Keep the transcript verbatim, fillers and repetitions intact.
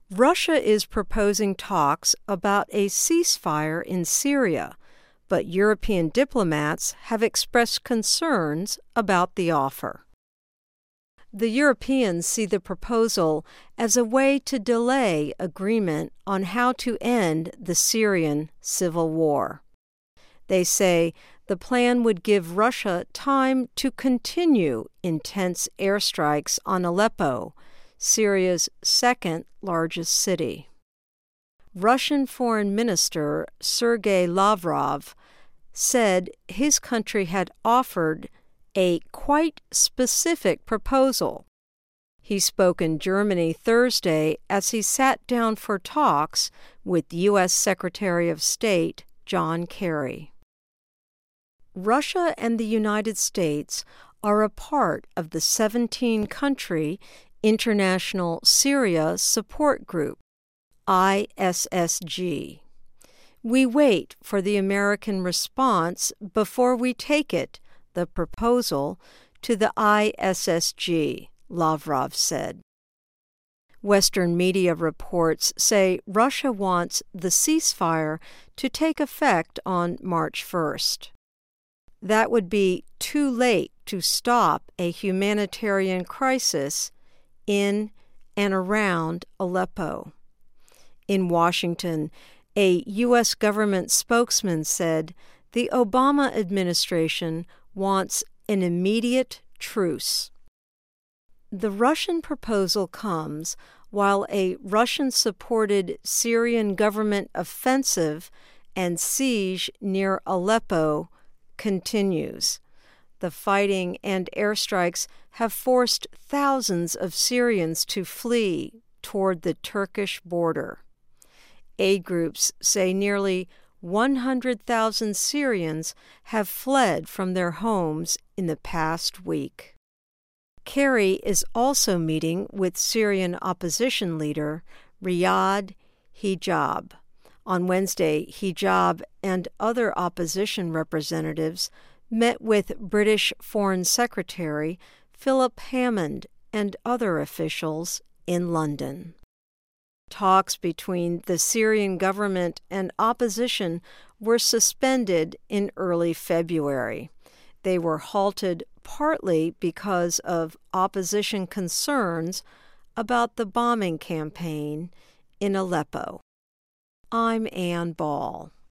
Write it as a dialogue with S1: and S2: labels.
S1: Russia is proposing talks about a ceasefire in Syria, but European diplomats have expressed concerns about the offer. The Europeans see the proposal as a way to delay agreement on how to end the Syrian civil war. They say the plan would give Russia time to continue intense airstrikes on Aleppo, Syria's second largest city. Russian Foreign Minister Sergei Lavrov said his country had offered a quite specific proposal. He spoke in Germany Thursday as he sat down for talks with U S Secretary of State John Kerry. Russia and the United States are a part of the seventeen-country International Syria Support Group, I S S G. We wait for the American response before we take it, the proposal, to the I S S G, Lavrov said. Western media reports say Russia wants the ceasefire to take effect on March first. That would be too late to stop a humanitarian crisis in and around Aleppo. In Washington, a U S government spokesman said the Obama administration wants an immediate truce. The Russian proposal comes while a Russian-supported Syrian government offensive and siege near Aleppo continues. The fighting and airstrikes have forced thousands of Syrians to flee toward the Turkish border. Aid groups say nearly one hundred thousand Syrians have fled from their homes in the past week. Kerry is also meeting with Syrian opposition leader Riyad Hijab. On Wednesday, Hijab and other opposition representatives met with British Foreign Secretary Philip Hammond and other officials in London. Talks between the Syrian government and opposition were suspended in early February. They were halted partly because of opposition concerns about the bombing campaign in Aleppo. I'm Ann Ball.